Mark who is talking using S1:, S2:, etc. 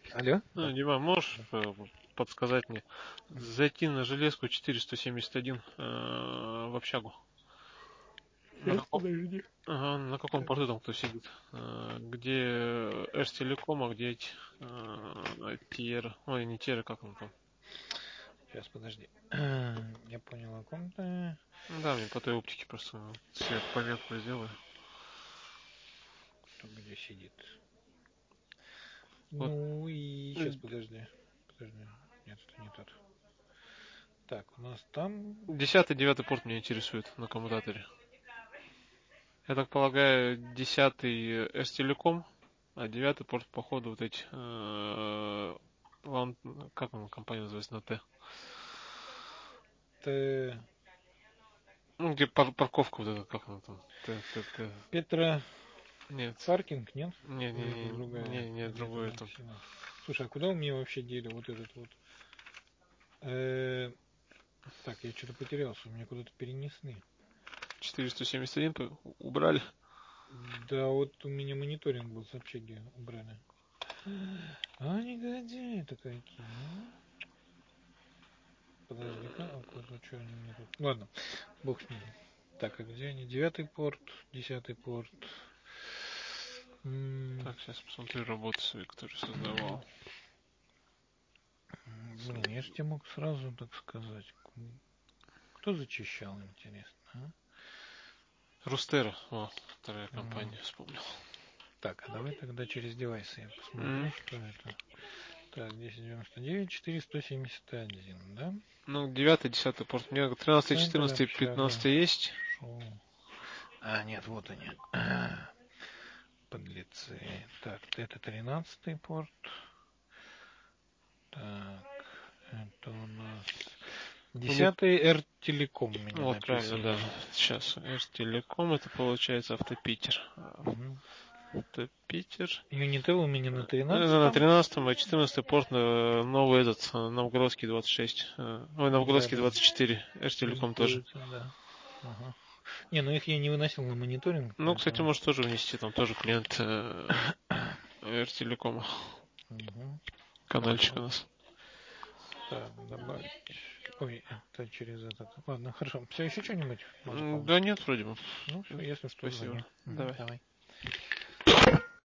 S1: Алло? Да.
S2: Дима, можешь подсказать мне, зайти на железку 471 в общагу? На
S1: Сейчас,
S2: каком,
S1: подожди.
S2: ага, на каком порту там кто сидит? Где Эрстелеком, а где эти Тиер, ой, не Тиер, как он там?
S1: Сейчас, подожди. Я понял о ком-то.
S2: Да, мне по той оптике просто себе пометку сделаю.
S1: Кто где сидит.
S2: Вот.
S1: Ну и сейчас, подожди. Подожди. Нет, это не тот. Так, у нас там
S2: 10-й, 9-й порт меня интересует на коммутаторе. Я так полагаю, 10-й Эрстелеком, а 9-й порт, походу, вот эти как он, компания называется на Т? Ну, где парковка вот эта, как она там? Т.
S1: Петра
S2: Нет.
S1: Паркинг, нет?
S2: Не,
S1: Или это
S2: не,
S1: другая?
S2: не, не,
S1: Или это
S2: другое там.
S1: Максима? Слушай, а куда у меня вообще дели вот этот вот? Так, я что-то потерялся, у меня куда-то перенесли.
S2: 471 убрали.
S1: Да, вот у меня мониторинг был с общаги убрали. А негодяи это какие, а? Подожди-ка, а куда, что они мне тут... Ладно, бог с ним. Так, а где они? 9-й порт, 10-й порт.
S2: Так, сейчас посмотрю работу свою, которую создавал.
S1: Блин, я же тебе мог сразу, так сказать. Кто зачищал, интересно, а?
S2: Рустера, вторая компания, вспомнил.
S1: Так, а давай тогда через девайсы я посмотрю, что это. Так, 1099, 4171, да?
S2: Ну, 9-й, 10-й порт. У меня 13,
S1: Центр,
S2: 14,
S1: общага,
S2: 15 есть.
S1: шоу. А, нет, вот они. Подлецы. Так, это 13-й порт. Так, это у нас 10-й R-Телеком у меня
S2: Вот, правильно, да.
S1: написано.
S2: Сейчас, Эрстелеком, это получается Автопитер. Автопитер.
S1: Юнител у меня на
S2: На
S1: 13-м.
S2: 13-м, и 14-й порт, новый этот, Новгородский 26. Ой,
S1: Да,
S2: Новгородский
S1: да.
S2: 24. Эрстелеком тоже.
S1: Сдается, да. Ага. Не, ну их я не выносил на мониторинг,
S2: Ну, кстати,
S1: поэтому...
S2: можешь тоже внести, там тоже клиент Эртелекома.
S1: Угу.
S2: Канальчик у
S1: Хорошо.
S2: нас.
S1: Так, добавить. Ой, это через этот. Ладно, хорошо. Все, еще что-нибудь может помочь?
S2: Да нет, вроде бы.
S1: Ну, все, если что,
S2: Спасибо.
S1: звони.
S2: Давай.
S1: Давай.